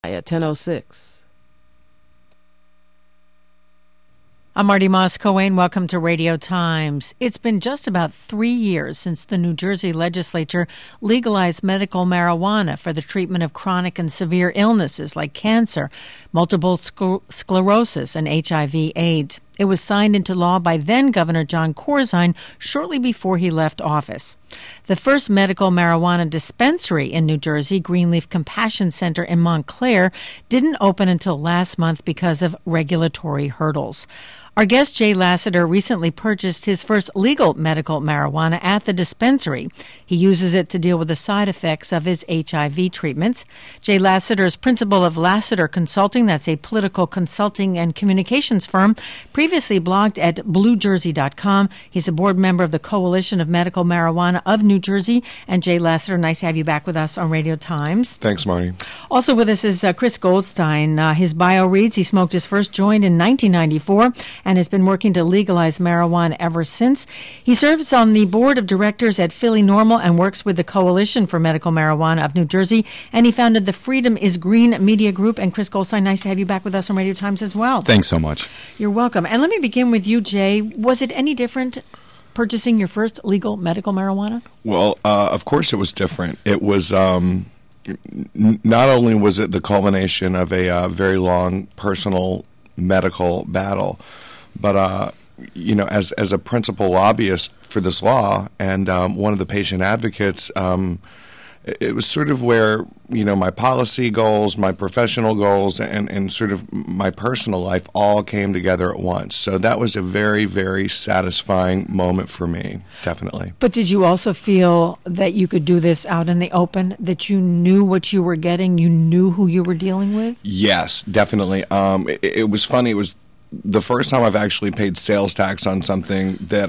at 10:06. I'm Marty Moss-Coane. Welcome to Radio Times. It's been just about 3 years since the New Jersey legislature legalized medical marijuana for the treatment of chronic and severe illnesses like cancer, multiple sclerosis, and HIV/AIDS. It was signed into law by then-Governor Jon Corzine shortly before he left office. The first medical marijuana dispensary in New Jersey, Greenleaf Compassion Center in Montclair, didn't open until last month because of regulatory hurdles. Our guest, Jay Lassiter, recently purchased his first legal medical marijuana at the dispensary. He uses it to deal with the side effects of his HIV treatments. Jay Lassiter is principal of Lassiter Consulting. That's a political consulting and communications firm. Previously blogged at BlueJersey.com. He's a board member of the Coalition of Medical Marijuana of New Jersey. And Jay Lassiter, nice to have you back with us on Radio Times. Thanks, Marty. Also with us is Chris Goldstein. His bio reads he smoked his first joint in 1994 and has been working to legalize marijuana ever since. He serves on the board of directors at Philly Normal and works with the Coalition for Medical Marijuana of New Jersey. And he founded the Freedom is Green Media Group. And Chris Goldstein, nice to have you back with us on Radio Times as well. Thanks so much. You're welcome. And let me begin with you, Jay. Was it any different purchasing your first legal medical marijuana? Well, of course it was different. It was not only was it the culmination of a very long personal medical battle, but as a principal lobbyist for this law and one of the patient advocates, it was sort of where my policy goals, my professional goals, and sort of my personal life all came together at once. So that was a very, very satisfying moment for me, definitely. But did you also feel that you could do this out in the open, that you knew what you were getting, you knew who you were dealing with? Yes, definitely. It was funny. It was the first time I've actually paid sales tax on something that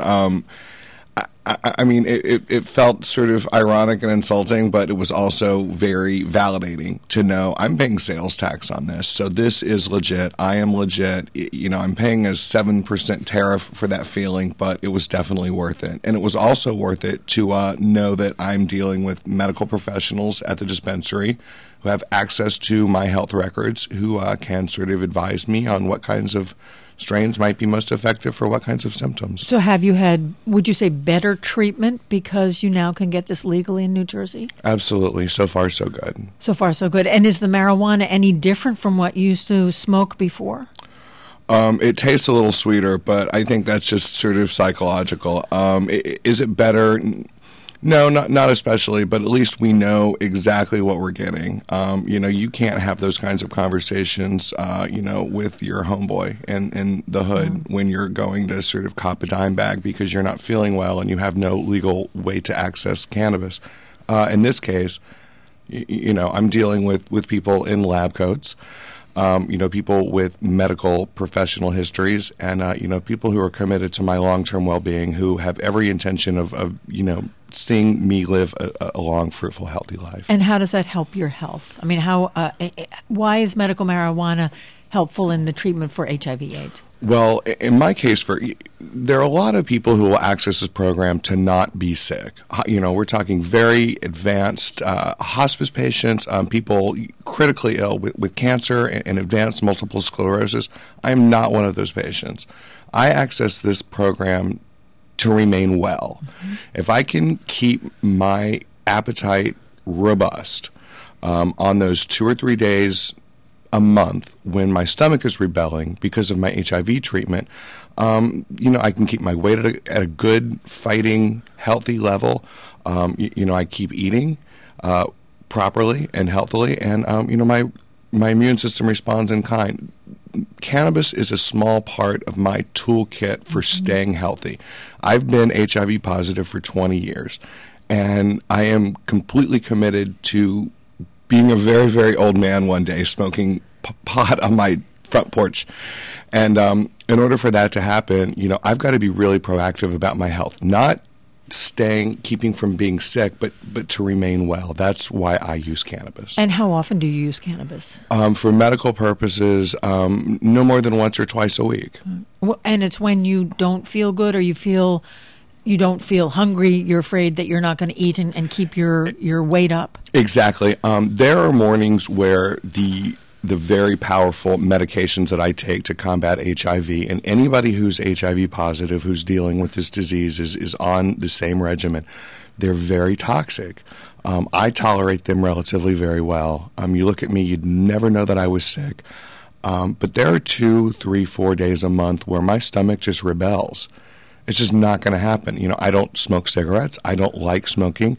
it felt sort of ironic and insulting, but it was also very validating to know I'm paying sales tax on this. So this is legit. I am legit. I'm paying a 7% tariff for that feeling, but it was definitely worth it. And it was also worth it to know that I'm dealing with medical professionals at the dispensary who have access to my health records, who can sort of advise me on what kinds of strains might be most effective for what kinds of symptoms. So have you had, would you say, better treatment because you now can get this legally in New Jersey? Absolutely. So far, so good. So far, so good. And is the marijuana any different from what you used to smoke before? It tastes a little sweeter, but I think that's just sort of psychological. Is it better? No, not especially, but at least we know exactly what we're getting. You can't have those kinds of conversations, with your homeboy in the hood when you're going to sort of cop a dime bag because you're not feeling well and you have no legal way to access cannabis. In this case, I'm dealing with people in lab coats. People with medical professional histories and, people who are committed to my long-term well-being who have every intention of seeing me live a long, fruitful, healthy life. And how does that help your health? I mean, why is medical marijuana helpful in the treatment for HIV/AIDS? Well, in my case, there are a lot of people who will access this program to not be sick. We're talking very advanced hospice patients, people critically ill with cancer and advanced multiple sclerosis. I am not one of those patients. I access this program to remain well. Mm-hmm. If I can keep my appetite robust on those 2 or 3 days a month when my stomach is rebelling because of my HIV treatment, I can keep my weight at a good, fighting, healthy level. I keep eating properly and healthily, and my immune system responds in kind. Cannabis is a small part of my toolkit for staying healthy. I've been HIV positive for 20 years, and I am completely committed to being a very, very old man one day smoking pot on my front porch. And in order for that to happen, I've got to be really proactive about my health, not keeping from being sick, but to remain well. That's why I use cannabis. And how often do you use cannabis? For medical purposes, no more than once or twice a week. And it's when you don't feel good or you don't feel hungry, you're afraid that you're not going to eat and keep your weight up? Exactly. There are mornings where the the very powerful medications that I take to combat HIV. And anybody who's HIV positive, who's dealing with this disease, is on the same regimen. They're very toxic. I tolerate them relatively very well. You look at me, you'd never know that I was sick. But there are 2, 3, 4 days a month where my stomach just rebels. It's just not going to happen. You know, I don't smoke cigarettes. I don't like smoking.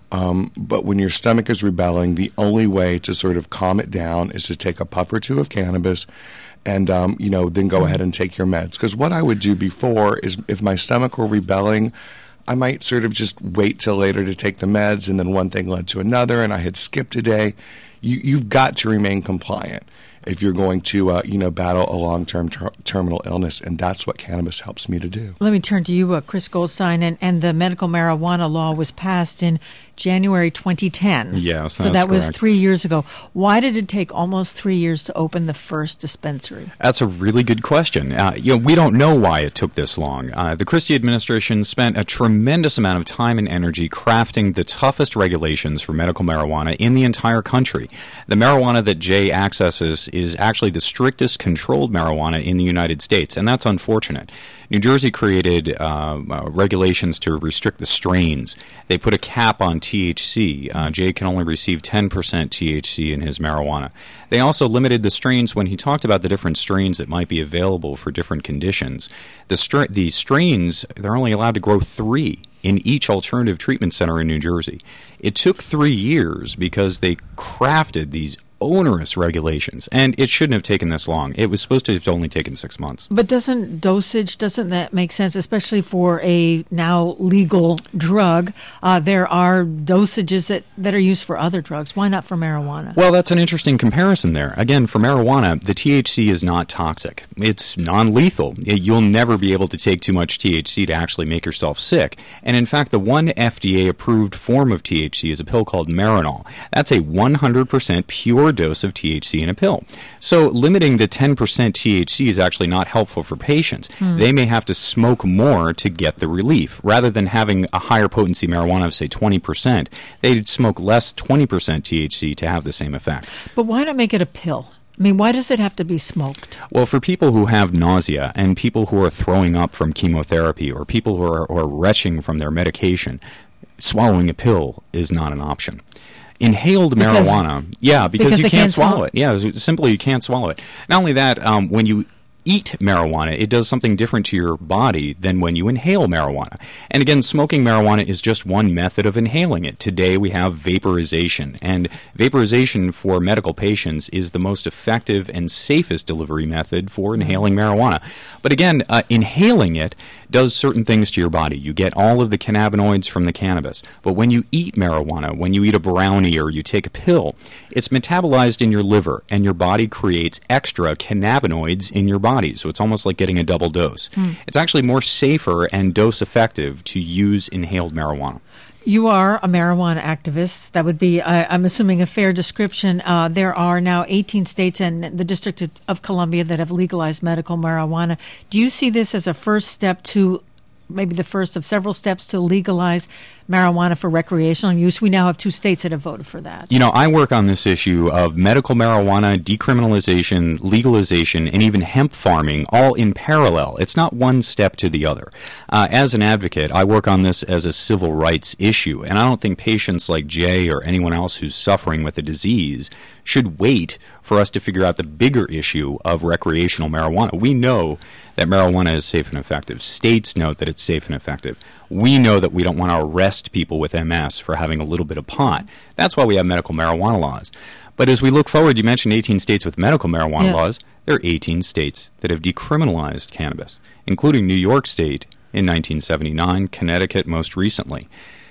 But when your stomach is rebelling, the only way to sort of calm it down is to take a puff or two of cannabis and, then go ahead and take your meds. Because what I would do before is if my stomach were rebelling, I might sort of just wait till later to take the meds, and then one thing led to another, and I had skipped a day. You've got to remain compliant if you're going to, battle a long-term terminal illness, and that's what cannabis helps me to do. Let me turn to you, Chris Goldstein, and the medical marijuana law was passed in January 2010. Yes, so that was 3 years ago. Why did it take almost 3 years to open the first dispensary? That's a really good question. We don't know why it took this long. The Christie administration spent a tremendous amount of time and energy crafting the toughest regulations for medical marijuana in the entire country. The marijuana that Jay accesses is actually the strictest controlled marijuana in the United States, and that's unfortunate. New Jersey created regulations to restrict the strains. They put a cap on THC. Jay can only receive 10% THC in his marijuana. They also limited the strains when he talked about the different strains that might be available for different conditions. The strains, they're only allowed to grow 3 in each alternative treatment center in New Jersey. It took 3 years because they crafted these onerous regulations, and it shouldn't have taken this long. It was supposed to have only taken 6 months. But doesn't that make sense, especially for a now legal drug? There are dosages that are used for other drugs. Why not for marijuana? Well, that's an interesting comparison there. Again, for marijuana, the THC is not toxic. It's non-lethal. You'll never be able to take too much THC to actually make yourself sick. And in fact, the one FDA-approved form of THC is a pill called Marinol. That's a 100% pure dose of THC in a pill. So limiting the 10% THC is actually not helpful for patients. They may have to smoke more to get the relief. Rather than having a higher potency marijuana of, say, 20%, they'd smoke less 20% THC to have the same effect. But why not make it a pill? I mean, why does it have to be smoked? Well, for people who have nausea and people who are throwing up from chemotherapy or people who are retching from their medication, swallowing a pill is not an option. Inhaled marijuana, because you can't swallow it. Yeah, simply you can't swallow it. Not only that, when you eat marijuana, it does something different to your body than when you inhale marijuana. And again, smoking marijuana is just one method of inhaling it. Today we have vaporization, and vaporization for medical patients is the most effective and safest delivery method for inhaling marijuana. But again, inhaling it does certain things to your body. You get all of the cannabinoids from the cannabis. But when you eat marijuana, when you eat a brownie or you take a pill, it's metabolized in your liver, and your body creates extra cannabinoids in your body. So it's almost like getting a double dose. It's actually more safer and dose effective to use inhaled marijuana. You are a marijuana activist. That would be, I'm assuming, a fair description. There are now 18 states and the District of Columbia that have legalized medical marijuana. Do you see this as a first step to, maybe the first of several steps to legalize marijuana for recreational use? We now have 2 states that have voted for that. You know, I work on this issue of medical marijuana, decriminalization, legalization, and even hemp farming, all in parallel. It's not one step to the other. As an advocate, I work on this as a civil rights issue, and I don't think patients like Jay or anyone else who's suffering with a disease should wait for us to figure out the bigger issue of recreational marijuana. We know that marijuana is safe and effective. States know that it's safe and effective. We know that we don't want to arrest people with MS for having a little bit of pot. That's why we have medical marijuana laws. But as we look forward, you mentioned 18 states with medical marijuana laws. There are 18 states that have decriminalized cannabis, including New York State in 1979, Connecticut most recently.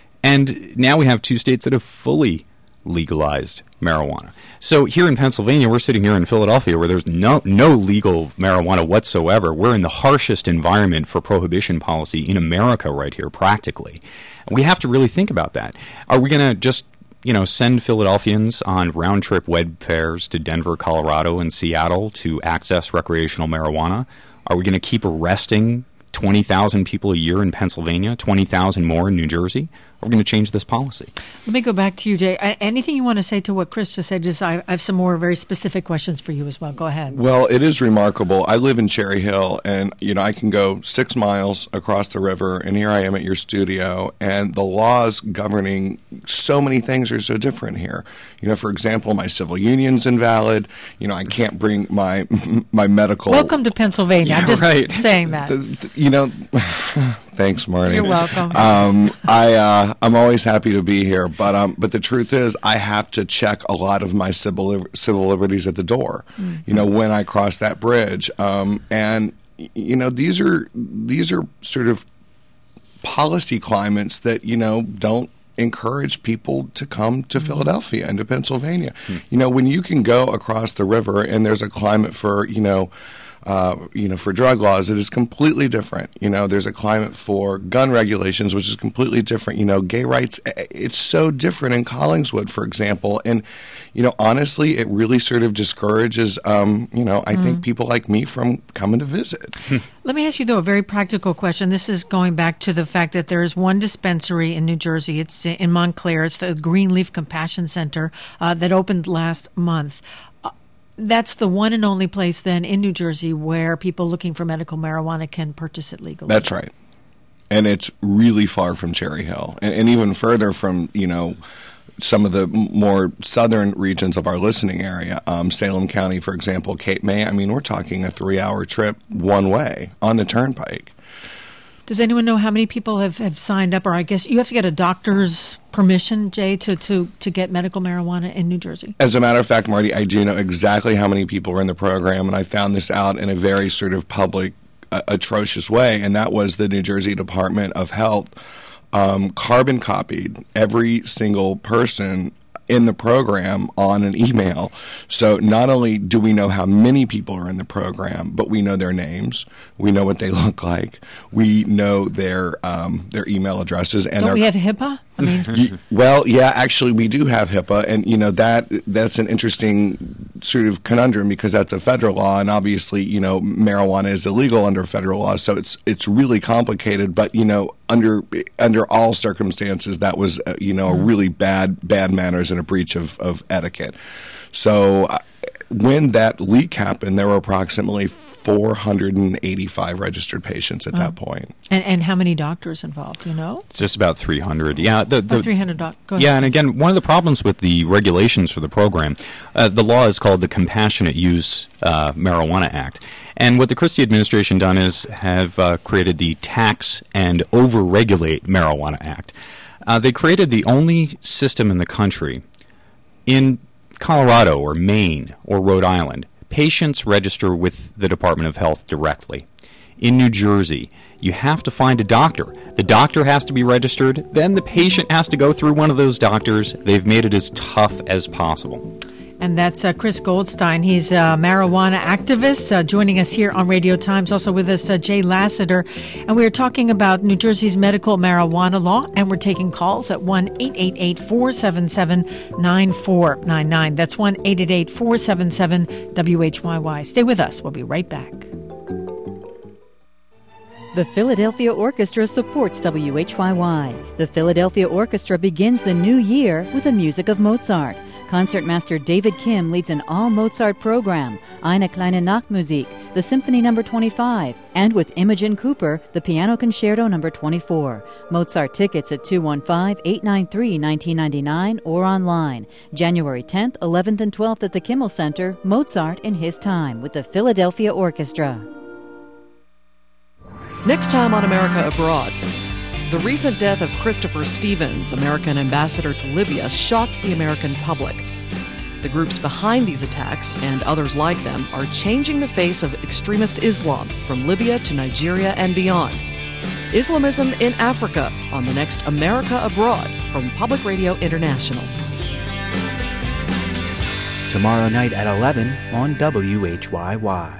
And now we have 2 states that have fully legalized marijuana. So here in Pennsylvania, we're sitting here in Philadelphia where there's no legal marijuana whatsoever. We're in the harshest environment for prohibition policy in America right here, practically. And we have to really think about that. Are we going to just send Philadelphians on round-trip web fares to Denver, Colorado, and Seattle to access recreational marijuana? Are we going to keep arresting 20,000 people a year in Pennsylvania, 20,000 more in New Jersey. We're going to change this policy. Let me go back to you, Jay. Anything you want to say to what Chris just said? I have some more very specific questions for you as well. Go ahead. Well, it is remarkable. I live in Cherry Hill, and I can go 6 miles across the river, and here I am at your studio, and the laws governing so many things are so different here. For example, my civil union's invalid. I can't bring my medical. Welcome to Pennsylvania. I'm just saying that. Thanks, Marty. You're welcome. I'm always happy to be here, but the truth is, I have to check a lot of my civil liberties at the door. Mm-hmm. When I cross that bridge, and these are sort of policy climates that don't encourage people to come to Philadelphia and to Pennsylvania. Mm-hmm. When you can go across the river and there's a climate for for drug laws, it is completely different. There's a climate for gun regulations, which is completely different. Gay rights, it's so different in Collingswood, for example. And, honestly, it really sort of discourages, I think people like me from coming to visit. Let me ask you, though, a very practical question. This is going back to the fact that there is one dispensary in New Jersey. It's in Montclair. It's the Greenleaf Compassion Center that opened last month. That's the one and only place then in New Jersey where people looking for medical marijuana can purchase it legally. That's right. And it's really far from Cherry Hill and even further from, some of the more southern regions of our listening area. Salem County, for example, Cape May. I mean, we're talking a 3-hour trip one way on the turnpike. Does anyone know how many people have signed up? Or I guess you have to get a doctor's permission, Jay, to get medical marijuana in New Jersey? As a matter of fact, Marty, I do know exactly how many people are in the program, and I found this out in a very sort of public, atrocious way, and that was the New Jersey Department of Health carbon copied every single person in the program on an email. So not only do we know how many people are in the program, but we know their names, we know what they look like, we know their email addresses. And don't we have HIPAA? I mean, well, yeah, actually, we do have HIPAA, and that's an interesting sort of conundrum because that's a federal law, and obviously, marijuana is illegal under federal law, so it's really complicated. But under all circumstances, that was a really bad manners and a breach of etiquette. So when that leak happened, there were approximately 485 registered patients at that point. And how many doctors involved, It's just about 300. Yeah, 300 doctors. Go ahead. Yeah, and again, one of the problems with the regulations for the program, the law is called the Compassionate Use Marijuana Act. And what the Christie administration done is have created the Tax and Overregulate Marijuana Act. They created the only system in the country in Colorado or Maine or Rhode Island. Patients register with the Department of Health directly. In New Jersey, you have to find a doctor. The doctor has to be registered. Then the patient has to go through one of those doctors. They've made it as tough as possible. And that's Chris Goldstein. He's a marijuana activist joining us here on Radio Times. Also with us, Jay Lassiter. And we are talking about New Jersey's medical marijuana law. And we're taking calls at 1-888-477-9499. That's 1-888-477-WHYY. Stay with us. We'll be right back. The Philadelphia Orchestra supports WHYY. The Philadelphia Orchestra begins the new year with the music of Mozart. Concertmaster David Kim leads an all-Mozart program, Eine kleine Nachtmusik, the Symphony No. 25, and with Imogen Cooper, the Piano Concerto No. 24. Mozart tickets at 215-893-1999 or online. January 10th, 11th, and 12th at the Kimmel Center, Mozart in His Time with the Philadelphia Orchestra. Next time on America Abroad, the recent death of Christopher Stevens, American ambassador to Libya, shocked the American public. The groups behind these attacks, and others like them, are changing the face of extremist Islam from Libya to Nigeria and beyond. Islamism in Africa on the next America Abroad from Public Radio International. Tomorrow night at 11 on WHYY.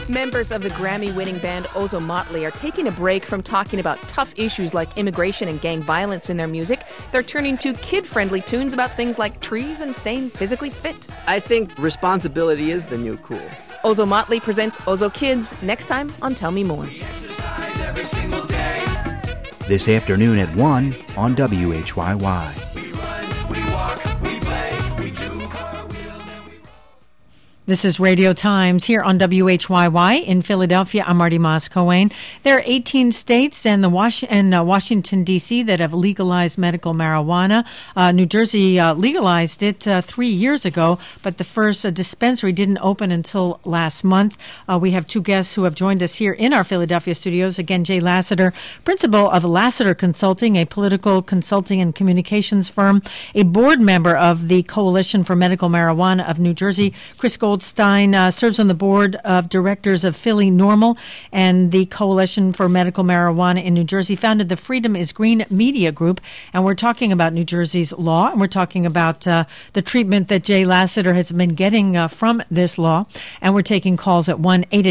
Members of the Grammy-winning band Ozomatli are taking a break from talking about tough issues like immigration and gang violence in their music. They're turning to kid-friendly tunes about things like trees and staying physically fit. I think responsibility is the new cool. Ozomatli presents Ozo Kids next time on Tell Me More. This afternoon at 1 on WHYY. This is Radio Times here on WHYY in Philadelphia. I'm Marty Moss-Coane. There are 18 states and Washington, D.C. that have legalized medical marijuana. New Jersey legalized it 3 years ago, but the first dispensary didn't open until last month. We have two guests who have joined us here in our Philadelphia studios. Again, Jay Lassiter, principal of Lassiter Consulting, a political consulting and communications firm, a board member of the Coalition for Medical Marijuana of New Jersey. Chris Goldstein serves on the board of directors of Philly Normal and the Coalition for Medical Marijuana in New Jersey, founded the Freedom is Green Media Group. And we're talking about New Jersey's law, and we're talking about the treatment that Jay Lassiter has been getting from this law. And we're taking calls at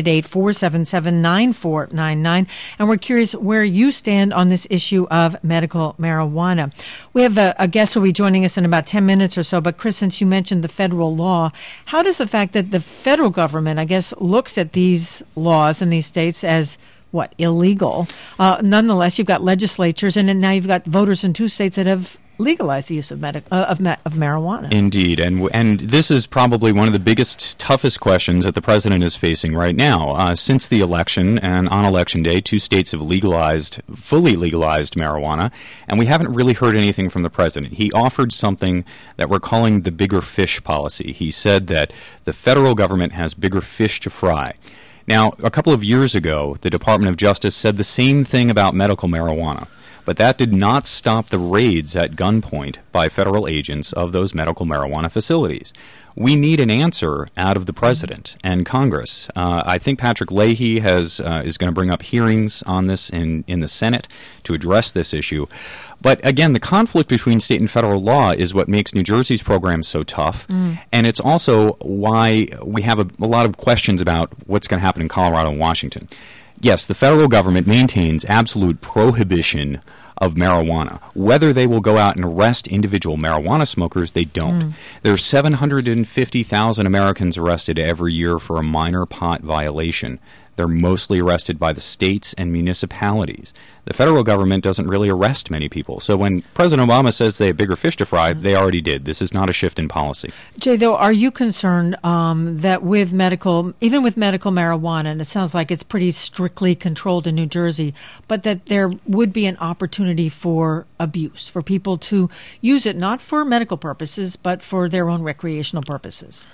1-888-477-9499. And we're curious where you stand on this issue of medical marijuana. We have a guest who will be joining us in about 10 minutes or so. But Chris, since you mentioned the federal law, how does the fact that the federal government, I guess, looks at these laws in these states as illegal? Nonetheless, you've got legislatures, and then now you've got voters in two states that have legalized the use of marijuana. Indeed, and this is probably one of the biggest, toughest questions that the president is facing right now. Since the election and on Election Day, two states have fully legalized marijuana, and we haven't really heard anything from the president. He offered something that we're calling the bigger fish policy. He said that the federal government has bigger fish to fry. Now, a couple of years ago, the Department of Justice said the same thing about medical marijuana. But that did not stop the raids at gunpoint by federal agents of those medical marijuana facilities. We need an answer out of the president and Congress. I think Patrick Leahy is going to bring up hearings on this in the Senate to address this issue. But again, the conflict between state and federal law is what makes New Jersey's program so tough. And it's also why we have a lot of questions about what's going to happen in Colorado and Washington. Yes, the federal government maintains absolute prohibition of marijuana. Whether they will go out and arrest individual marijuana smokers, they don't. There are 750,000 Americans arrested every year for a minor pot violation. They're mostly arrested by the states and municipalities. The federal government doesn't really arrest many people. So when President Obama says they have bigger fish to fry, they already did. This is not a shift in policy. Jay, though, are you concerned that even with medical marijuana, and it sounds like it's pretty strictly controlled in New Jersey, but that there would be an opportunity for abuse, for people to use it not for medical purposes, but for their own recreational purposes?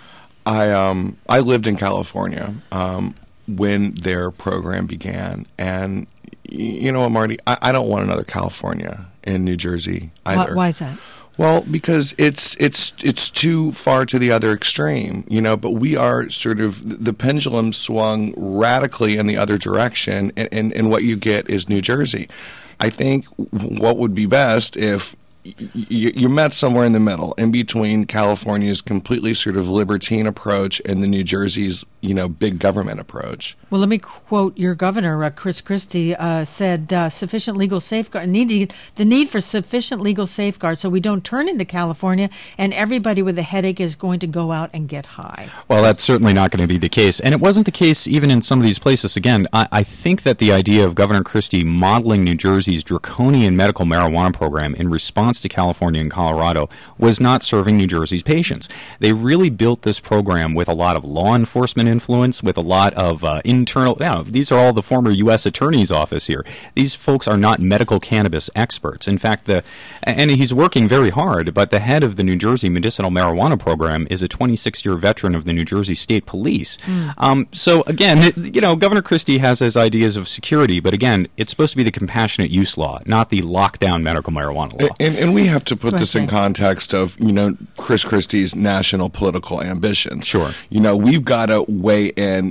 I lived in California when their program began, and you know what, Marty, I don't want another California in New Jersey either. Why is that? Well, because it's too far to the other extreme, but we are sort of, the pendulum swung radically in the other direction, and what you get is New Jersey. I think what would be best if you met somewhere in the middle, in between California's completely sort of libertine approach and the New Jersey's, big government approach. Well, let me quote your governor, Chris Christie, said sufficient legal safeguard, the need for sufficient legal safeguards so we don't turn into California and everybody with a headache is going to go out and get high. Well, that's certainly not going to be the case. And it wasn't the case even in some of these places. Again, I think that the idea of Governor Christie modeling New Jersey's draconian medical marijuana program in response to California and Colorado was not serving New Jersey's patients. They really built this program with a lot of law enforcement influence, with a lot of internal, these are all the former U.S. Attorney's Office here. These folks are not medical cannabis experts. In fact, and he's working very hard, but the head of the New Jersey medicinal marijuana program is a 26-year veteran of the New Jersey State Police. So again, Governor Christie has his ideas of security, but again, it's supposed to be the compassionate use law, not the lockdown medical marijuana law. And we have to put this in context of, Chris Christie's national political ambitions. Sure. We've got to weigh in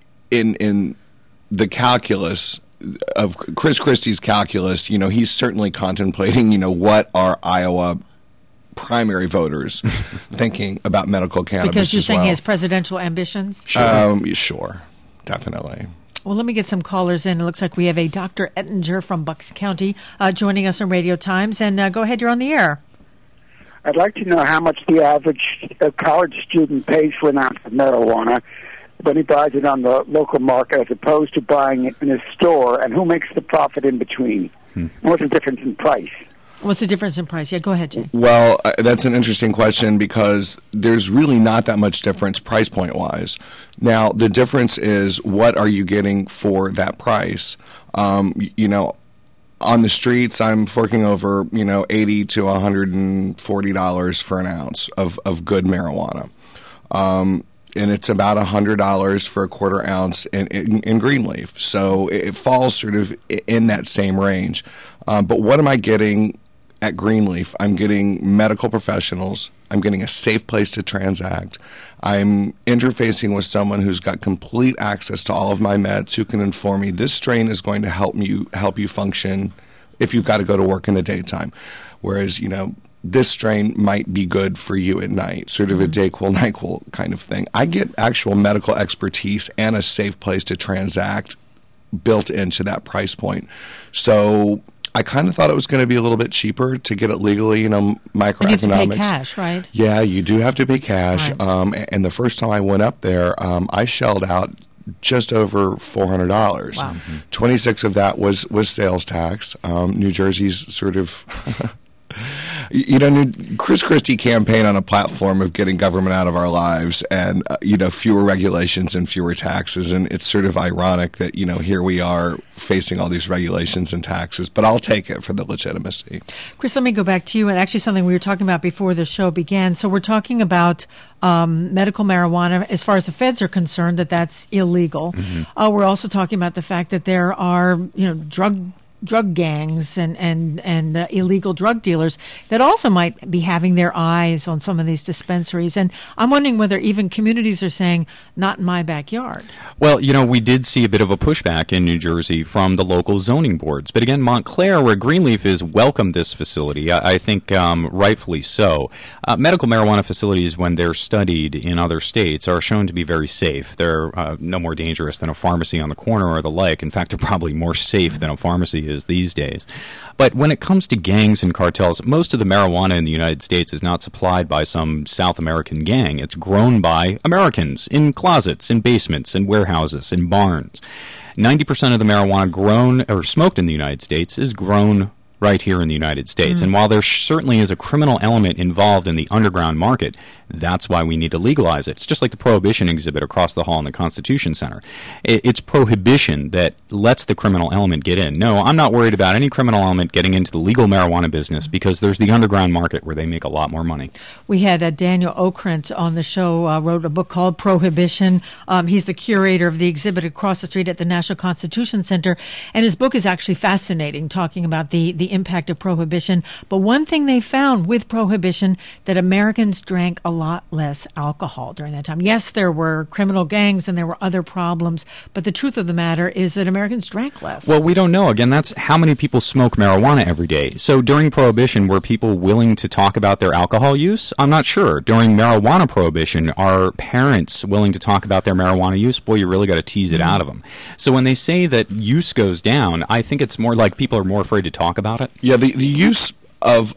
the calculus of Chris Christie's calculus. He's certainly contemplating, what our Iowa primary voters thinking about medical cannabis. Because you're saying he he has presidential ambitions? Sure. definitely. Well, let me get some callers in. It looks like we have a Dr. Ettinger from Bucks County joining us on Radio Times. And go ahead, you're on the air. I'd like to know how much the average college student pays for an ounce of marijuana when he buys it on the local market as opposed to buying it in a store, and who makes the profit in between? And what's the difference in price? What's the difference in price? Yeah, go ahead, Jay. Well, that's an interesting question because there's really not that much difference price point wise. Now, the difference is what are you getting for that price? You know, on the streets, I'm forking over, $80 to $140 for an ounce of good marijuana. And it's about $100 for a quarter ounce in Greenleaf. So it falls sort of in that same range. But what am I getting at Greenleaf? I'm getting medical professionals. I'm getting a safe place to transact. I'm interfacing with someone who's got complete access to all of my meds who can inform me this strain is going to help you function if you've got to go to work in the daytime. Whereas, this strain might be good for you at night, sort of a Dayquil, NyQuil kind of thing. I get actual medical expertise and a safe place to transact built into that price point. So I kind of thought it was going to be a little bit cheaper to get it legally, microeconomics. And you have to pay cash, right? Yeah, you do have to pay cash. Right. And the first time I went up there, I shelled out just over $400. Wow. 26 of that was sales tax. New Jersey's sort of... Chris Christie campaigned on a platform of getting government out of our lives and, fewer regulations and fewer taxes. And it's sort of ironic that, here we are facing all these regulations and taxes. But I'll take it for the legitimacy. Chris, let me go back to you. And actually something we were talking about before the show began. So we're talking about medical marijuana. As far as the feds are concerned, that's illegal. Mm-hmm. We're also talking about the fact that there are, drug gangs and illegal drug dealers that also might be having their eyes on some of these dispensaries. And I'm wondering whether even communities are saying, not in my backyard. Well, we did see a bit of a pushback in New Jersey from the local zoning boards. But again, Montclair, where Greenleaf is, welcomed this facility. I think rightfully so. Medical marijuana facilities, when they're studied in other states, are shown to be very safe. They're no more dangerous than a pharmacy on the corner or the like. In fact, they're probably more safe than a pharmacy is these days. But when it comes to gangs and cartels, most of the marijuana in the United States is not supplied by some South American gang. It's grown by Americans in closets, in basements, in warehouses, in barns. 90% of the marijuana grown or smoked in the United States is grown right here in the United States. And while there certainly is a criminal element involved in the underground market, that's why we need to legalize it. It's just like the Prohibition exhibit across the hall in the Constitution Center. It's prohibition that lets the criminal element get in. No, I'm not worried about any criminal element getting into the legal marijuana business because there's the underground market where they make a lot more money. We had Daniel Okrent on the show, wrote a book called Prohibition. He's the curator of the exhibit across the street at the National Constitution Center, and his book is actually fascinating, talking about the impact of prohibition. But one thing they found with prohibition, that Americans drank a lot less alcohol during that time. Yes, there were criminal gangs and there were other problems, but the truth of the matter is that Americans drank less. Well, we don't know. Again, that's how many people smoke marijuana every day. So during Prohibition, were people willing to talk about their alcohol use? I'm not sure. During marijuana Prohibition, are parents willing to talk about their marijuana use? Boy, you really got to tease it out of them. So when they say that use goes down, I think it's more like people are more afraid to talk about it. Yeah, the use of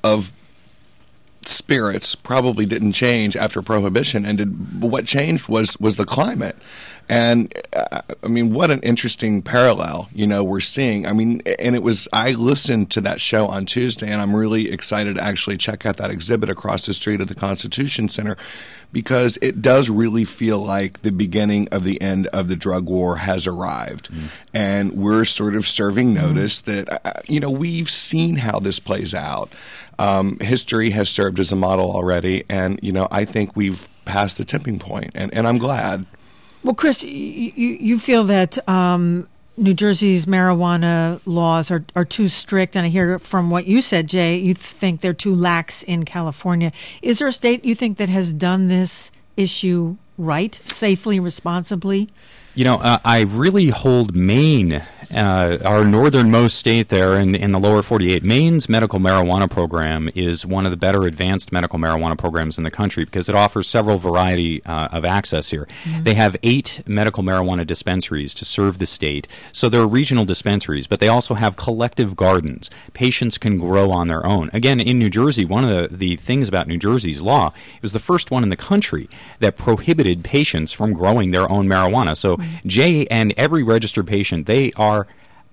spirits probably didn't change after Prohibition ended. What changed was the climate. And, what an interesting parallel, we're seeing. I listened to that show on Tuesday, and I'm really excited to actually check out that exhibit across the street at the Constitution Center because it does really feel like the beginning of the end of the drug war has arrived. And we're sort of serving notice that, we've seen how this plays out. History has served as a model already, and, I think we've passed the tipping point, and I'm glad. Well, Chris, you feel that New Jersey's marijuana laws are too strict, and I hear from what you said, Jay, you think they're too lax in California. Is there a state you think that has done this issue right, safely, responsibly? I really hold Maine, our northernmost state there in the lower 48. Maine's medical marijuana program is one of the better advanced medical marijuana programs in the country because it offers several variety of access here. Mm-hmm. They have 8 medical marijuana dispensaries to serve the state. So they're regional dispensaries, but they also have collective gardens. Patients can grow on their own. Again, in New Jersey, one of the things about New Jersey's law, it was the first one in the country that prohibited patients from growing their own marijuana. So Jay and every registered patient, they are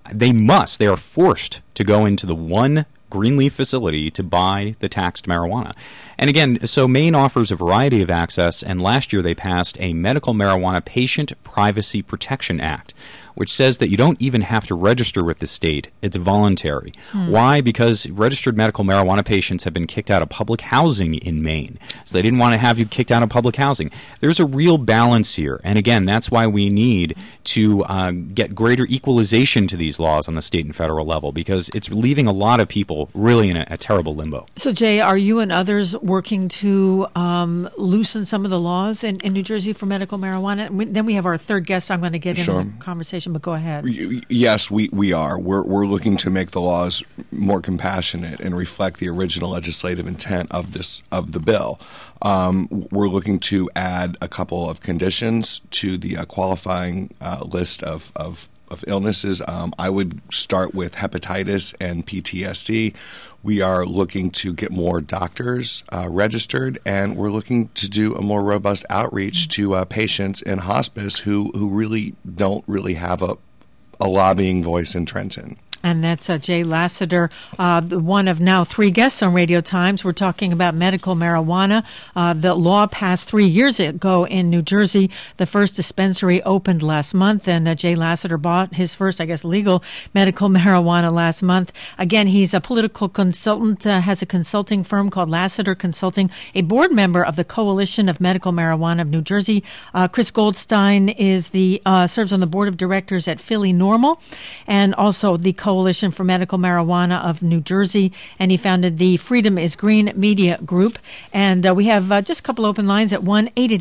forced to go into the one Greenleaf facility to buy the taxed marijuana. And again, so Maine offers a variety of access, and last year they passed a Medical Marijuana Patient Privacy Protection Act, which says that you don't even have to register with the state. It's voluntary. Why? Because registered medical marijuana patients have been kicked out of public housing in Maine. So they didn't want to have you kicked out of public housing. There's a real balance here. And again, that's why we need to get greater equalization to these laws on the state and federal level, because it's leaving a lot of people really in a terrible limbo. So, Jay, are you and others working to loosen some of the laws in New Jersey for medical marijuana? Then we have our third guest I'm going to get in the conversation, but go ahead. Yes, we are. We're looking to make the laws more compassionate and reflect the original legislative intent of the bill. We're looking to add a couple of conditions to the qualifying list of illnesses. I would start with hepatitis and PTSD. We are looking to get more doctors registered, and we're looking to do a more robust outreach to patients in hospice who really don't really have a lobbying voice in Trenton. And that's Jay Lasater, one of now 3 guests on Radio Times. We're talking about medical marijuana. The law passed 3 years ago in New Jersey. The first dispensary opened last month, and Jay Lasater bought his first, legal medical marijuana last month. Again, he's a political consultant, has a consulting firm called Lasater Consulting, a board member of the Coalition of Medical Marijuana of New Jersey. Chris Goldstein is serves on the board of directors at Philly Normal, and also the Coalition for Medical Marijuana of New Jersey, and he founded the Freedom is Green Media Group. And we have just a couple open lines at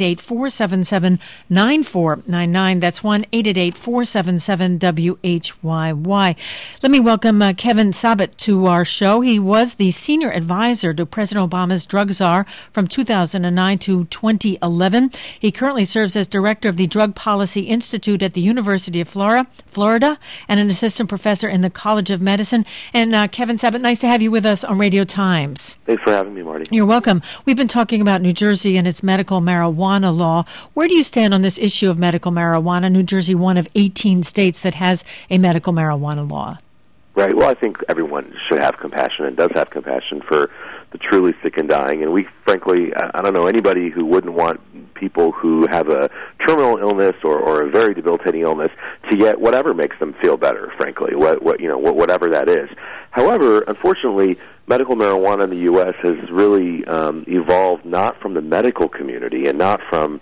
1-888-477-9499. That's 1-888-477-WHYY. Let me welcome Kevin Sabet to our show. He was the senior advisor to President Obama's drug czar from 2009 to 2011. He currently serves as director of the Drug Policy Institute at the University of Florida, and an assistant professor in the College of Medicine. And Kevin Sabet, nice to have you with us on Radio Times. Thanks for having me, Marty. You're welcome. We've been talking about New Jersey and its medical marijuana law. Where do you stand on this issue of medical marijuana? New Jersey, one of 18 states that has a medical marijuana law. Right. Well, I think everyone should have compassion and does have compassion for the truly sick and dying. And we, frankly, I don't know anybody who wouldn't want people who have a terminal illness or a very debilitating illness to get whatever makes them feel better, frankly, whatever that is. However, unfortunately, medical marijuana in the U.S. has really evolved not from the medical community and not from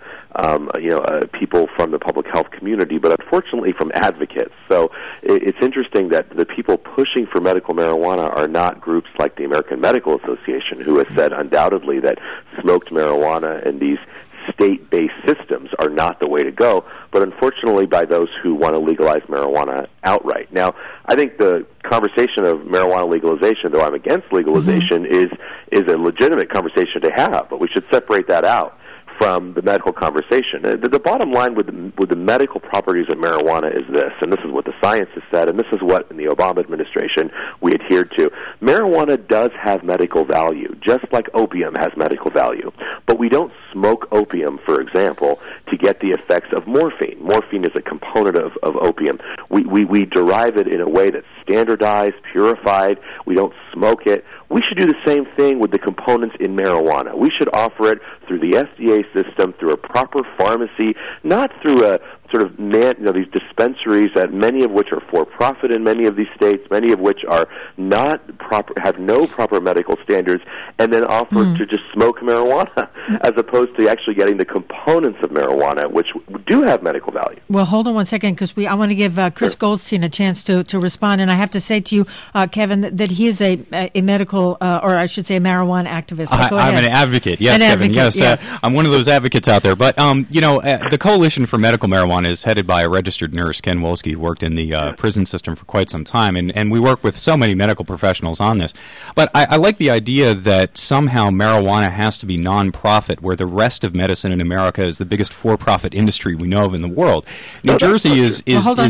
people from the public health community, but unfortunately from advocates. So it's interesting that the people pushing for medical marijuana are not groups like the American Medical Association, who has said undoubtedly that smoked marijuana and these state-based systems are not the way to go, but unfortunately by those who want to legalize marijuana outright. Now, I think the conversation of marijuana legalization, though I'm against legalization, is a legitimate conversation to have, but we should separate that out from the medical conversation. The bottom line with the medical properties of marijuana is this, and this is what the science has said, and this is what in the Obama administration we adhered to. Marijuana does have medical value, just like opium has medical value. But we don't smoke opium, for example, to get the effects of morphine. Morphine is a component of opium. We derive it in a way that's standardized, purified. We don't smoke it. We should do the same thing with the components in marijuana. We should offer it through the FDA system, through a proper pharmacy, not through a sort of these dispensaries, that many of which are for-profit in many of these states, many of which are not proper, have no proper medical standards, and then offer to just smoke marijuana, as opposed to actually getting the components of marijuana, which do have medical value. Well, hold on one second, because I want to give Chris Goldstein a chance to respond, and I have to say to you, Kevin, that he is a medical, or I should say, a marijuana activist. I'm an advocate. Yes, Kevin. Yes. I'm one of those advocates out there. But the Coalition for Medical Marijuana marijuana is headed by a registered nurse, Ken Wolski, who worked in the prison system for quite some time, and we work with so many medical professionals on this. But I like the idea that somehow marijuana has to be non-profit, where the rest of medicine in America is the biggest for-profit industry we know of in the world. New Jersey is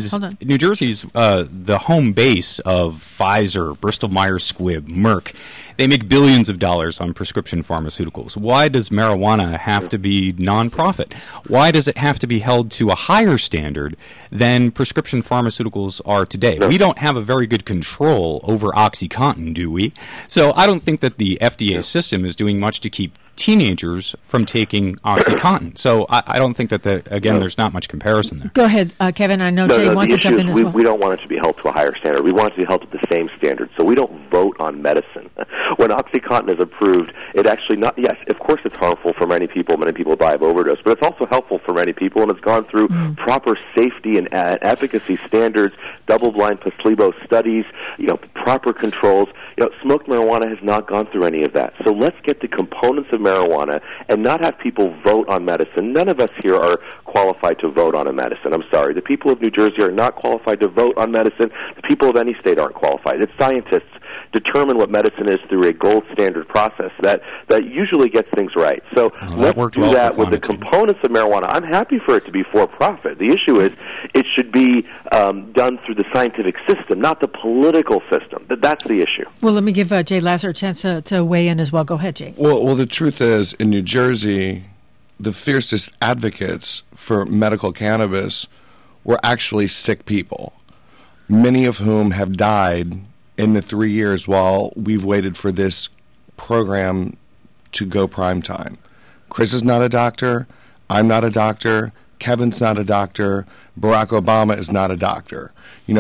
New Jersey's the home base of Pfizer, Bristol-Myers Squibb, Merck. They make billions of dollars on prescription pharmaceuticals. Why does marijuana have to be non-profit? Why does it have to be held to a higher standard than prescription pharmaceuticals are today? We don't have a very good control over OxyContin, do we? So I don't think that the FDA system is doing much to keep teenagers from taking OxyContin. So I don't think that, there's not much comparison there. Go ahead, Kevin. I know Jay wants to jump in as well. We don't want it to be held to a higher standard. We want it to be held to the same standard. So we don't vote on medicine. When OxyContin is approved, it actually yes, of course it's harmful for many people. Many people die of overdose, but it's also helpful for many people, and it's gone through proper safety and efficacy standards, double-blind placebo studies, proper controls. Smoked marijuana has not gone through any of that. So let's get the components of marijuana and not have people vote on medicine. None of us here are qualified to vote on a medicine. I'm sorry. The people of New Jersey are not qualified to vote on medicine. The people of any state aren't qualified. It's scientists determine what medicine is through a gold standard process that usually gets things right. So let's do that with the components of marijuana. I'm happy for it to be for-profit. The issue is it should be done through the scientific system, not the political system. That's the issue. Well, let me give Jay Lasser a chance to weigh in as well. Go ahead, Jay. Well, the truth is, in New Jersey, the fiercest advocates for medical cannabis were actually sick people, many of whom have died in the 3 years while we've waited for this program to go prime time. Chris is not a doctor. I'm not a doctor. Kevin's not a doctor. Barack Obama is not a doctor.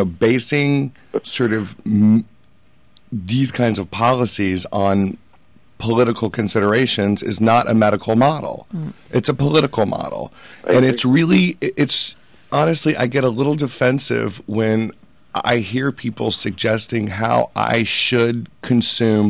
Basing sort of these kinds of policies on political considerations is not a medical model. It's a political model. And it's honestly, I get a little defensive when I hear people suggesting how I should consume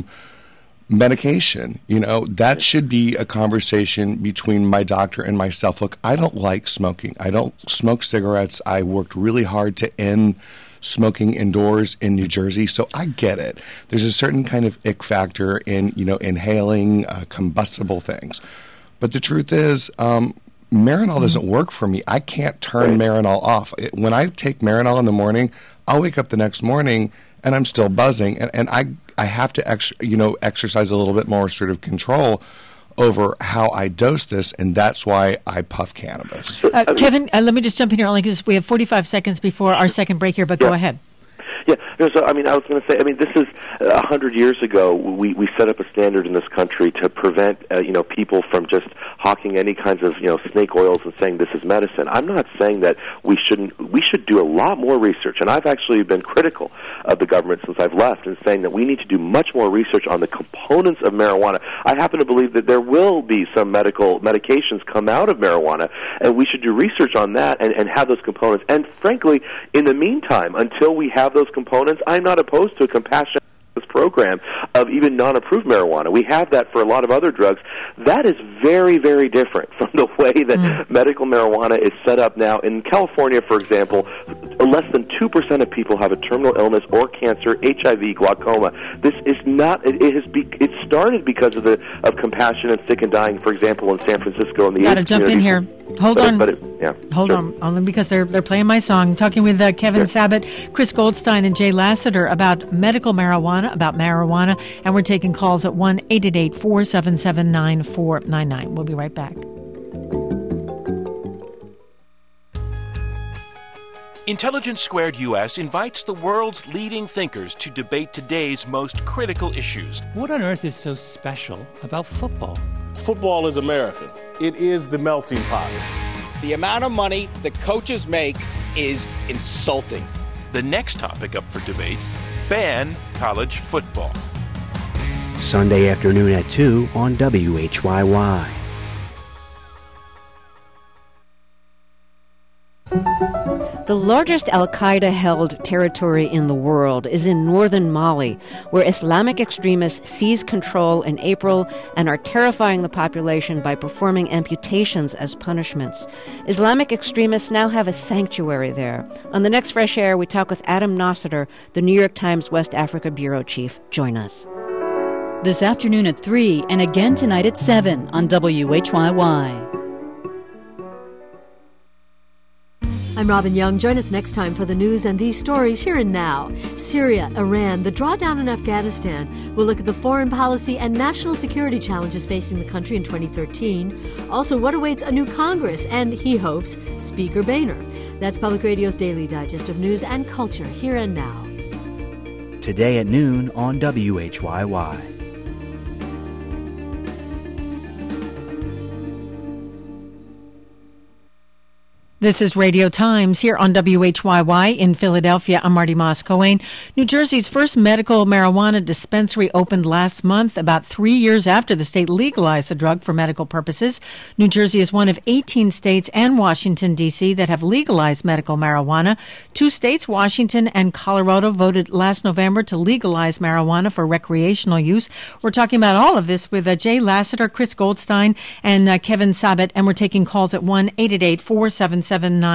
medication. That should be a conversation between my doctor and myself. Look, I don't like smoking. I don't smoke cigarettes. I worked really hard to end smoking indoors in New Jersey, so I get it. There's a certain kind of ick factor in, inhaling combustible things. But the truth is, Marinol doesn't work for me. I can't turn Marinol off. When I take Marinol in the morning, I'll wake up the next morning and I'm still buzzing, and I have to exercise a little bit more sort of control over how I dose this, and that's why I puff cannabis. Kevin, let me just jump in here only because we have 45 seconds before our second break here, but go ahead. Yeah, so I was going to say, this is 100 years ago. We set up a standard in this country to prevent people from just hawking any kinds of snake oils and saying this is medicine. I'm not saying that we shouldn't. We should do a lot more research, and I've actually been critical of the government since I've left, and saying that we need to do much more research on the components of marijuana. I happen to believe that there will be some medical medications come out of marijuana, and we should do research on that and have those components. And frankly, in the meantime, until we have those components, I'm not opposed to a compassionate program of even non-approved marijuana. We have that for a lot of other drugs. That is very, very different from the way that medical marijuana is set up now. In California, for example, less than 2% of people have a terminal illness or cancer, HIV, glaucoma. This is not. It started because of compassion and sick and dying. For example, in San Francisco, in the got to jump in here. Hold on. Hold sure. on, only because they're playing my song. Talking with Kevin Sabat, Chris Goldstein, and Jay Lassiter about medical marijuana, and we're taking calls at 1-888-477-9499. We'll be right back. Intelligence Squared US invites the world's leading thinkers to debate today's most critical issues. What on earth is so special about football? Football is America. It is the melting pot. The amount of money the coaches make is insulting. The next topic up for debate, ban college football. Sunday afternoon at 2 on WHYY. The largest al-Qaeda-held territory in the world is in northern Mali, where Islamic extremists seized control in April and are terrifying the population by performing amputations as punishments. Islamic extremists now have a sanctuary there. On the next Fresh Air, we talk with Adam Nossiter, the New York Times West Africa bureau chief. Join us. This afternoon at 3 and again tonight at 7 on WHYY. I'm Robin Young. Join us next time for the news and these stories here and now. Syria, Iran, the drawdown in Afghanistan. We'll look at the foreign policy and national security challenges facing the country in 2013. Also, what awaits a new Congress and, he hopes, Speaker Boehner. That's Public Radio's Daily Digest of News and Culture here and now. Today at noon on WHYY. This is Radio Times here on WHYY in Philadelphia. I'm Marty Moss-Coane. New Jersey's first medical marijuana dispensary opened last month, about 3 years after the state legalized the drug for medical purposes. New Jersey is one of 18 states and Washington, D.C. that have legalized medical marijuana. 2 states, Washington and Colorado, voted last November to legalize marijuana for recreational use. We're talking about all of this with Jay Lassiter, Chris Goldstein, and Kevin Sabet, and we're taking calls at 1-888-477-9499.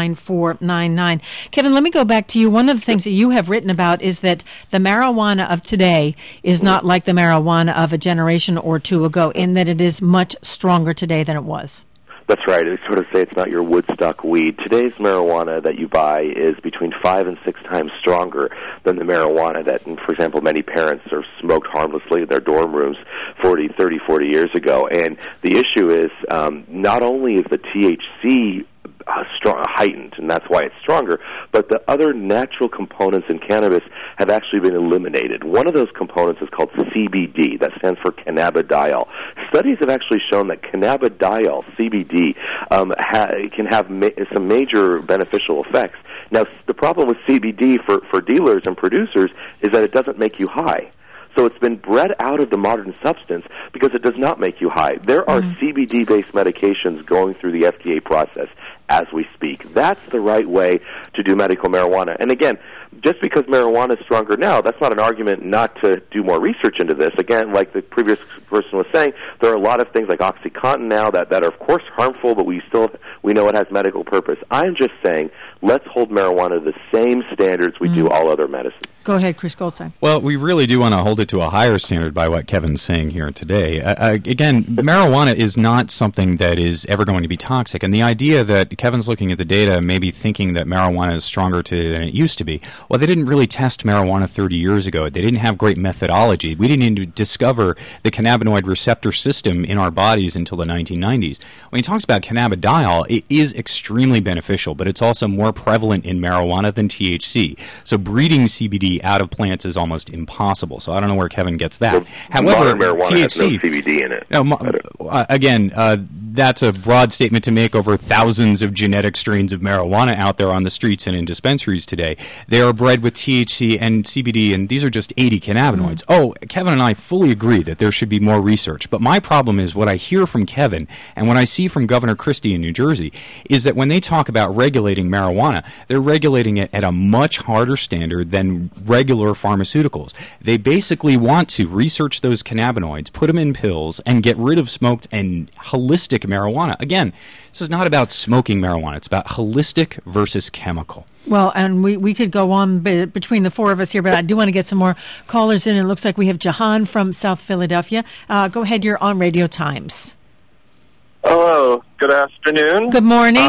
Kevin, let me go back to you. One of the things that you have written about is that the marijuana of today is not like the marijuana of a generation or two ago, in that it is much stronger today than it was. That's right. I sort of say it's not your Woodstock weed. Today's marijuana that you buy is between 5 and 6 times stronger than the marijuana that, for example, many parents are smoked harmlessly in their dorm rooms 40 years ago. And the issue is not only is the THC heightened, and that's why it's stronger, but the other natural components in cannabis have actually been eliminated. One of those components is called CBD. That stands for cannabidiol. Studies have actually shown that cannabidiol, CBD, can have some major beneficial effects. Now, the problem with CBD for dealers and producers is that it doesn't make you high. So it's been bred out of the modern substance because it does not make you high. There are CBD-based medications going through the FDA process as we speak. That's the right way to do medical marijuana. And again, just because marijuana is stronger now, that's not an argument not to do more research into this. Again, like the previous person was saying, there are a lot of things like OxyContin now that are, of course, harmful, but we know it has medical purpose. I'm just saying, let's hold marijuana to the same standards we do all other medicine. Go ahead, Chris Goldstein. Well, we really do want to hold it to a higher standard by what Kevin's saying here today. Again, marijuana is not something that is ever going to be toxic. And the idea that Kevin's looking at the data, maybe thinking that marijuana is stronger today than it used to be, well, they didn't really test marijuana 30 years ago. They didn't have great methodology. We didn't even discover the cannabinoid receptor system in our bodies until the 1990s. When he talks about cannabidiol, it is extremely beneficial, but it's also more prevalent in marijuana than THC. So breeding CBD out of plants is almost impossible. So I don't know where Kevin gets that. Well, however, marijuana THC has no CBD in it. No, again, that's a broad statement to make over thousands of genetic strains of marijuana out there on the streets and in dispensaries today. They are bred with THC and CBD, and these are just 80 cannabinoids. Oh, Kevin and I fully agree that there should be more research. But my problem is what I hear from Kevin and what I see from Governor Christie in New Jersey is that when they talk about regulating marijuana, they're regulating it at a much harder standard than regular pharmaceuticals. They basically want to research those cannabinoids, put them in pills, and get rid of smoked and holistic marijuana. Again, this is not about smoking marijuana. It's about holistic versus chemical. Well, and we could go on between the four of us here, but I do want to get some more callers in. It looks like we have Jahan from South Philadelphia. Go ahead, you're on Radio Times. Hello, good afternoon. Good morning.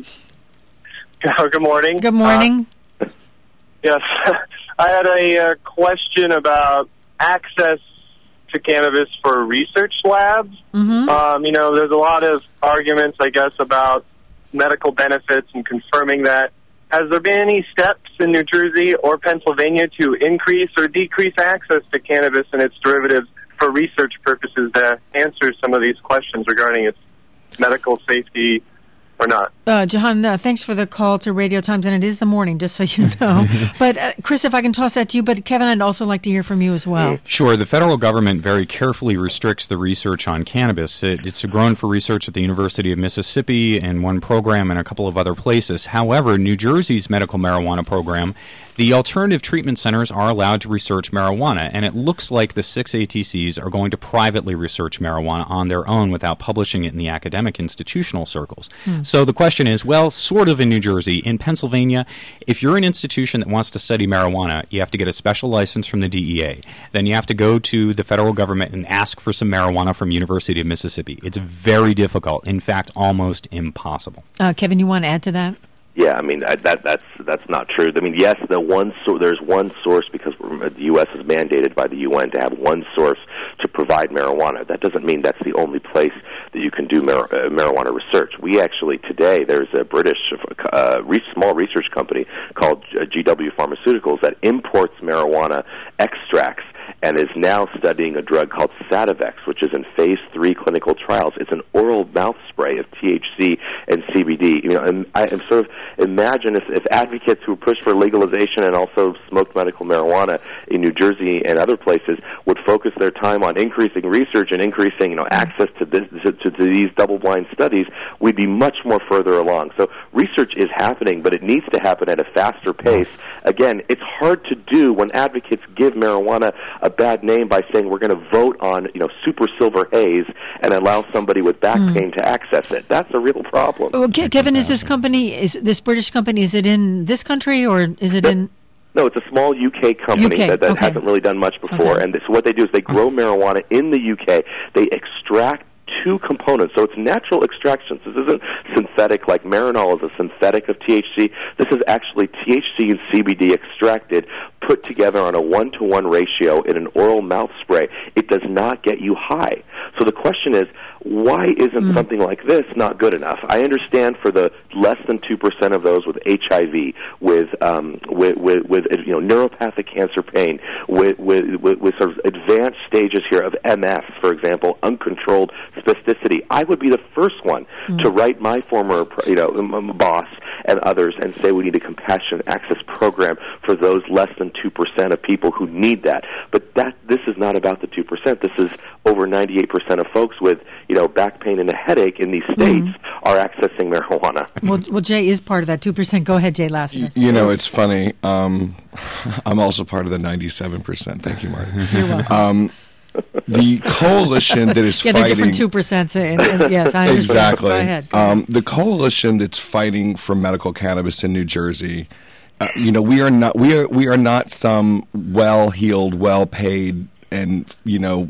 Good morning. Good morning. Yes, I had a question about access to cannabis for research labs. There's a lot of arguments, I guess, about medical benefits and confirming that. Has there been any steps in New Jersey or Pennsylvania to increase or decrease access to cannabis and its derivatives for research purposes to answer some of these questions regarding its medical safety or not? Jahan, thanks for the call to Radio Times, and it is the morning, just so you know. But, Chris, if I can toss that to you, but Kevin, I'd also like to hear from you as well. Sure. The federal government very carefully restricts the research on cannabis. It's grown for research at the University of Mississippi and one program and a couple of other places. However, New Jersey's medical marijuana program, the alternative treatment centers are allowed to research marijuana, and it looks like the 6 ATCs are going to privately research marijuana on their own without publishing it in the academic institutional circles. So the question is, well, sort of in New Jersey. In Pennsylvania, if you're an institution that wants to study marijuana, you have to get a special license from the DEA. Then you have to go to the federal government and ask for some marijuana from University of Mississippi. It's very difficult. In fact, almost impossible. Kevin, you want to add to that? Yeah, I mean that's not true. I mean, yes, there's one source because the U.S. is mandated by the UN to have one source to provide marijuana. That doesn't mean that's the only place that you can do marijuana research. We actually today there's a British small research company called GW Pharmaceuticals that imports marijuana extracts and is now studying a drug called Sativex, which is in phase 3 clinical trials. It's an oral mouth spray of THC and CBD. You know, and I sort of imagine if advocates who push for legalization and also smoked medical marijuana in New Jersey and other places would focus their time on increasing research and increasing, you know, access to these double-blind studies, we'd be much more further along. So research is happening, but it needs to happen at a faster pace. Again, it's hard to do when advocates give marijuana a bad name by saying we're going to vote on, you know, super silver haze and allow somebody with back pain to access it. That's a real problem. Well, Kevin, is this British company, is it in this country or is it in... No, it's a small UK company that hasn't really done much before. And so what they do is they grow marijuana in the UK. They extract 2 components. So it's natural extractions. This isn't synthetic like Marinol is a synthetic of THC. This is actually THC and CBD extracted, put together on a 1-to-1 ratio in an oral mouth spray. It does not get you high. So the question is, why isn't something like this not good enough? I understand for the less than 2% of those with HIV, with you know, neuropathic cancer pain, with sort of advanced stages here of MS, for example, uncontrolled spasticity. I would be the first one to write my former boss and others and say we need a compassionate access program for those less than 2% of people who need that. But this is not about the 2%. This is over 98% of folks with, you know, back pain and a headache in these states are accessing marijuana. Well, Jay is part of that 2%. Go ahead, Jay Lassiter. You know, it's funny. I'm also part of the 97%. Thank you, Marty. You're welcome. The coalition that is fighting... Yeah, they're different 2%. Yes, I understand. Exactly. Go ahead. The coalition that's fighting for medical cannabis in New Jersey, you know, we are not some well-heeled, well-paid, and, you know,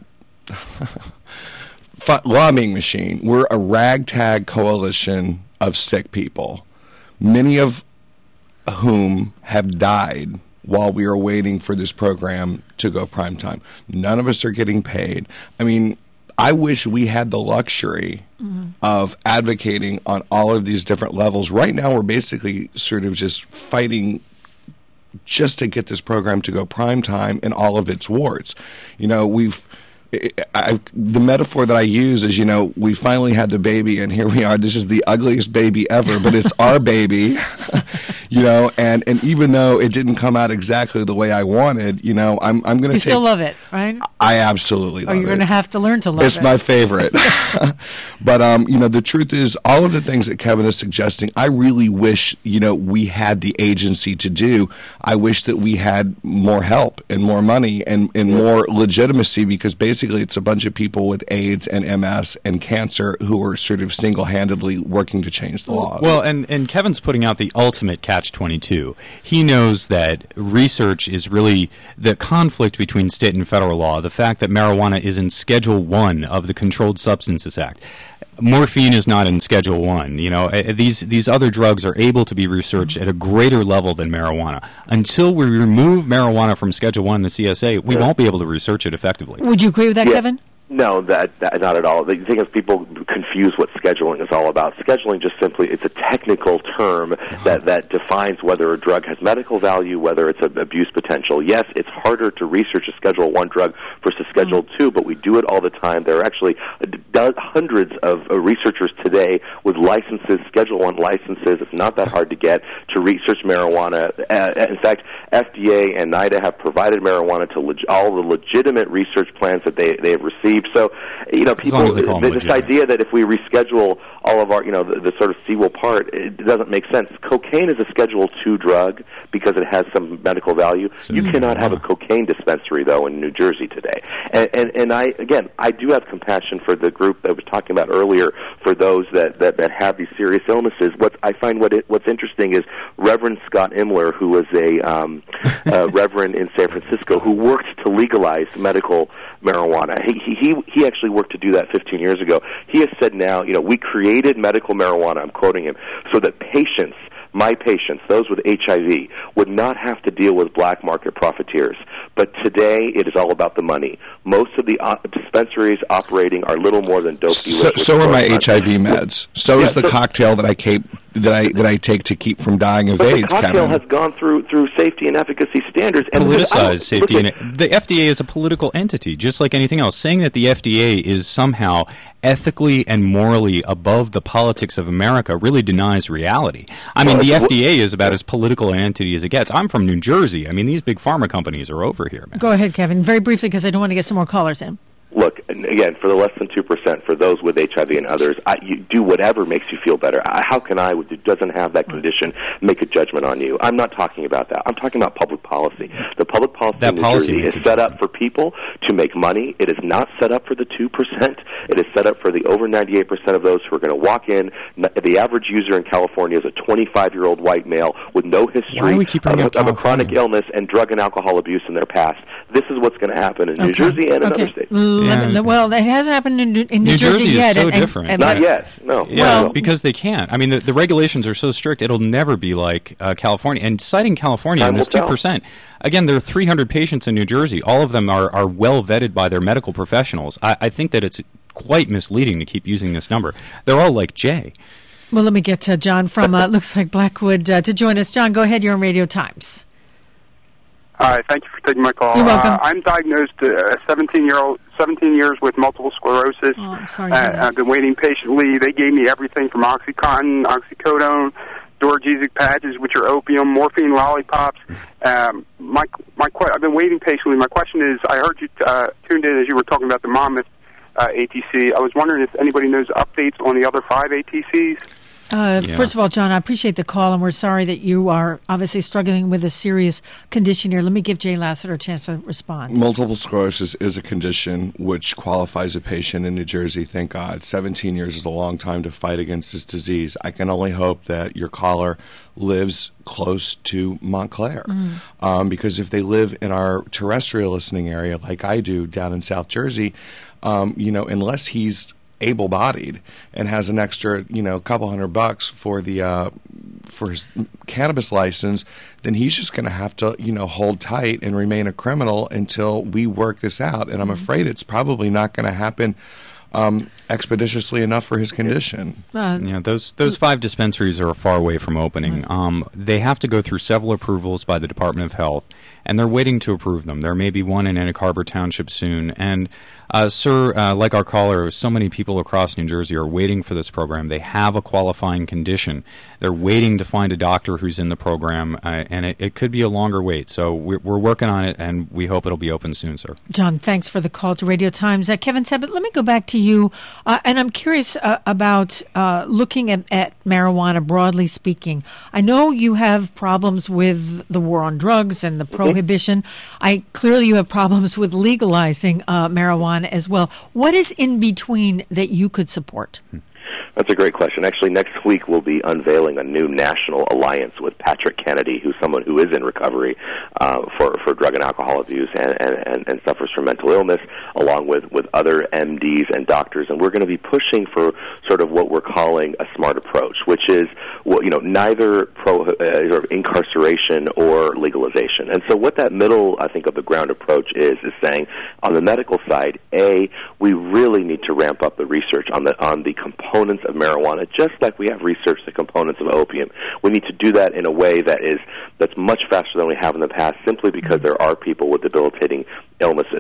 lobbying machine. We're a ragtag coalition of sick people, many of whom have died while we are waiting for this program to go prime time. None of us are getting paid. I mean, I wish we had the luxury of advocating on all of these different levels. Right now, we're basically sort of just fighting just to get this program to go prime time in all of its warts. You know, the metaphor that I use is, you know, we finally had the baby, and here we are. This is the ugliest baby ever, but it's our baby, you know. And even though it didn't come out exactly the way I wanted, you know, I'm going to. You still love it, right? I absolutely love it. Or you're going to have to learn to love it. It's my favorite. But you know, the truth is, all of the things that Kevin is suggesting, I really wish, you know, we had the agency to do. I wish that we had more help and more money and more legitimacy, because basically it's a bunch of people with AIDS and MS and cancer who are sort of single-handedly working to change the law. Well, and Kevin's putting out the ultimate catch-22. He knows that research is really the conflict between state and federal law, the fact that marijuana is in Schedule 1 of the Controlled Substances Act. Morphine is not in Schedule 1. You know, these other drugs are able to be researched at a greater level than marijuana. Until we remove marijuana from Schedule 1 in the CSA, we won't be able to research it effectively. Would you agree with that, Kevin? No, that not at all. The thing is, people confuse what scheduling is all about. Scheduling just simply, it's a technical term that defines whether a drug has medical value, whether it's an abuse potential. Yes, it's harder to research a Schedule 1 drug versus Schedule 2, but we do it all the time. There are actually hundreds of researchers today with licenses, Schedule 1 licenses. It's not that hard to get to research marijuana. In fact, FDA and NIDA have provided marijuana to all the legitimate research plans that they have received. So, people, this idea that if we reschedule all of our, the sort of CWIL part, it doesn't make sense. Cocaine is a Schedule 2 drug because it has some medical value. You cannot have a cocaine dispensary, though, in New Jersey today. And I do have compassion for the group that I was talking about earlier, for those that have these serious illnesses. What's interesting is Reverend Scott Imler, who was a reverend in San Francisco, who worked to legalize medical marijuana. He actually worked to do that 15 years ago. He has said now, we created medical marijuana, I'm quoting him, so that my patients, those with HIV, would not have to deal with black market profiteers. But today, it is all about the money. Most of the dispensaries operating are little more than dope dealers. So are my HIV meds. So is the cocktail that I take to keep from dying of AIDS. The cocktail has gone through safety and efficacy standards. And politicized safety. The FDA is a political entity, just like anything else. Saying that the FDA is somehow ethically and morally above the politics of America really denies reality. I mean, the FDA is about as political an entity as it gets. I'm from New Jersey. I mean, these big pharma companies are over here, man. Go ahead, Kevin, very briefly, because I don't want to get some more callers in. Look, again, for the less than 2%, for those with HIV and others, you do whatever makes you feel better. How can I, who doesn't have that condition, make a judgment on you? I'm not talking about that. I'm talking about public policy. The public policy in New Jersey is set up for people to make money. It is not set up for the 2%. It is set up for the over 98% of those who are going to walk in. The average user in California is a 25-year-old white male with no history of a chronic illness and drug and alcohol abuse in their past. This is what's going to happen in New Jersey and in other states. Well, it hasn't happened in New Jersey yet. Is so different. Not yet, no. Yeah, well, because they can't. I mean, the regulations are so strict, it'll never be like California. And citing California and this 2%, again, there are 300 patients in New Jersey. All of them are well vetted by their medical professionals. I think that it's quite misleading to keep using this number. They're all like Jay. Well, let me get to John from, looks like Blackwood, to join us. John, go ahead. You're on Radio Times. Hi, thank you for taking my call. You're welcome. I'm diagnosed 17 years with multiple sclerosis. Oh, I'm sorry. I've been waiting patiently. They gave me everything from OxyContin, oxycodone, Dorgesic patches, which are opium, morphine lollipops. I've been waiting patiently. My question is, I heard you tuned in as you were talking about the Monmouth ATC. I was wondering if anybody knows updates on the other 5 ATCs. First of all, John, I appreciate the call, and we're sorry that you are obviously struggling with a serious condition here. Let me give Jay Lassiter a chance to respond. Multiple sclerosis is a condition which qualifies a patient in New Jersey, thank God. 17 years is a long time to fight against this disease. I can only hope that your caller lives close to Montclair, because if they live in our terrestrial listening area like I do down in South Jersey, unless he's able-bodied and has an extra, couple $100 for the for his cannabis license, then he's just going to have to, hold tight and remain a criminal until we work this out. And I'm afraid it's probably not going to happen expeditiously enough for his condition. Those 5 dispensaries are far away from opening. They have to go through several approvals by the Department of Health, and they're waiting to approve them. There may be one in Antic Harbor Township soon. And, sir, like our caller, so many people across New Jersey are waiting for this program. They have a qualifying condition. They're waiting to find a doctor who's in the program, and it could be a longer wait. So we're working on it, and we hope it'll be open soon, sir. John, thanks for the call to Radio Times. Kevin Sabet, let me go back to you, and I'm curious about looking at marijuana broadly speaking. I know you have problems with the war on drugs and the prohibition. Clearly you have problems with legalizing marijuana as well. What is in between that you could support? That's a great question. Actually, next week we'll be unveiling a new national alliance with Patrick Kennedy, who's someone who is in recovery for drug and alcohol abuse and suffers from mental illness, along with other MDs and doctors. And we're going to be pushing for sort of what we're calling a smart approach, which is neither sort of incarceration or legalization. And so what that middle, I think, of the ground approach is saying, on the medical side, we really need to ramp up the research on the components of marijuana, just like we have researched the components of opium. We need to do that in a way that's much faster than we have in the past, simply because there are people with debilitating illnesses.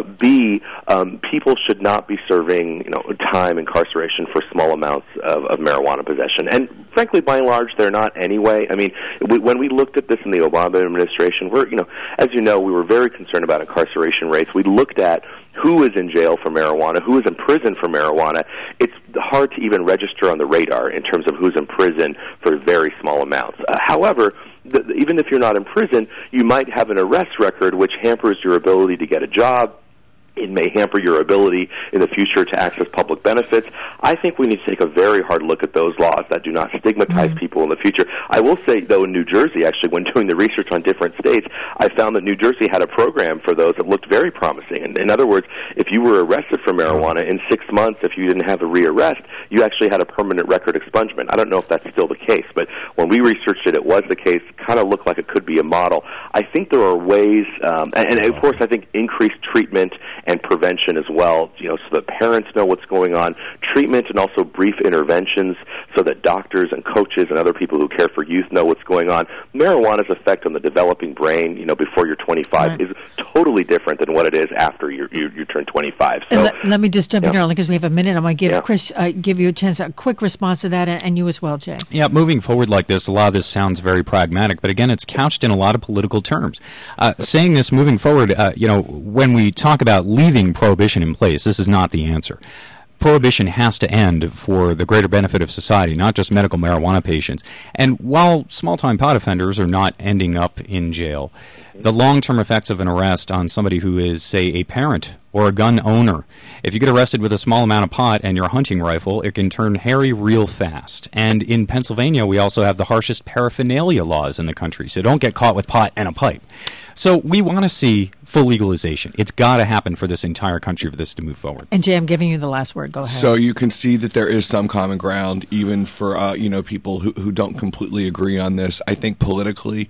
People should not be serving time incarceration for small amounts of marijuana possession. And frankly, by and large, they're not anyway. I mean, when we looked at this in the Obama administration, as you know, we were very concerned about incarceration rates. We looked at who is in jail for marijuana, who is in prison for marijuana. It's hard to even register on the radar in terms of who's in prison for very small amounts. However, even if you're not in prison, you might have an arrest record which hampers your ability to get a job. It may hamper your ability in the future to access public benefits. I think we need to take a very hard look at those laws that do not stigmatize people in the future. I will say, though, in New Jersey, actually, when doing the research on different states, I found that New Jersey had a program for those that looked very promising. And in other words, if you were arrested for marijuana, in 6 months, if you didn't have a rearrest, you actually had a permanent record expungement. I don't know if that's still the case, but when we researched it, it was the case. It kind of looked like it could be a model. I think there are ways, and of course, I think increased treatment and prevention as well, so that parents know what's going on, treatment and also brief interventions so that doctors and coaches and other people who care for youth know what's going on. Marijuana's effect on the developing brain, before you're 25 is totally different than what it is after you turn 25. So, let me just jump in here, because we have a minute. I'm going to give Chris, give you a chance, a quick response to that, and you as well, Jay. Yeah, moving forward like this, a lot of this sounds very pragmatic, but again, it's couched in a lot of political terms. Saying this moving forward, when we talk about leaving prohibition in place, this is not the answer. Prohibition has to end for the greater benefit of society, not just medical marijuana patients. And while small-time pot offenders are not ending up in jail, the long-term effects of an arrest on somebody who is, say, a parent or a gun owner, if you get arrested with a small amount of pot and your hunting rifle, it can turn hairy real fast. And in Pennsylvania, we also have the harshest paraphernalia laws in the country, so don't get caught with pot and a pipe. So we want to see full legalization. It's got to happen for this entire country for this to move forward. And Jay, I'm giving you the last word. Go ahead. So you can see that there is some common ground, even for people who don't completely agree on this. I think politically,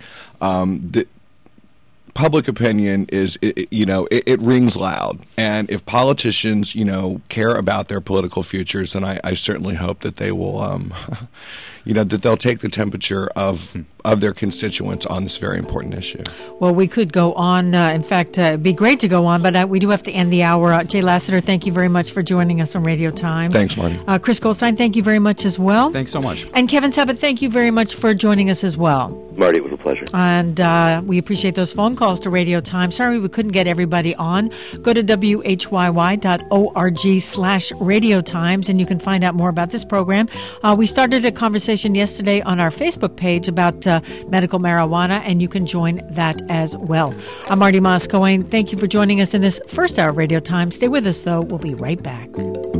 the public opinion is, it rings loud. And if politicians, care about their political futures, then I certainly hope that they will, that they'll take the temperature of their constituents on this very important issue. Well, we could go on. In fact, it'd be great to go on, but we do have to end the hour. Jay Lassiter, thank you very much for joining us on Radio Times. Thanks, Marty. Chris Goldstein, thank you very much as well. Thanks so much. And Kevin Sabet, thy you very much for joining us as well. Marty, it was a pleasure. And we appreciate those phone calls to Radio Times. Sorry we couldn't get everybody on. Go to whyy.org/Radio Times, and you can find out more about this program. We started a conversation yesterday on our Facebook page about medical marijuana, and you can join that as well. I'm Marty Moss-Cohen. Thank you for joining us in this first hour of Radio Times. Stay with us, though. We'll be right back.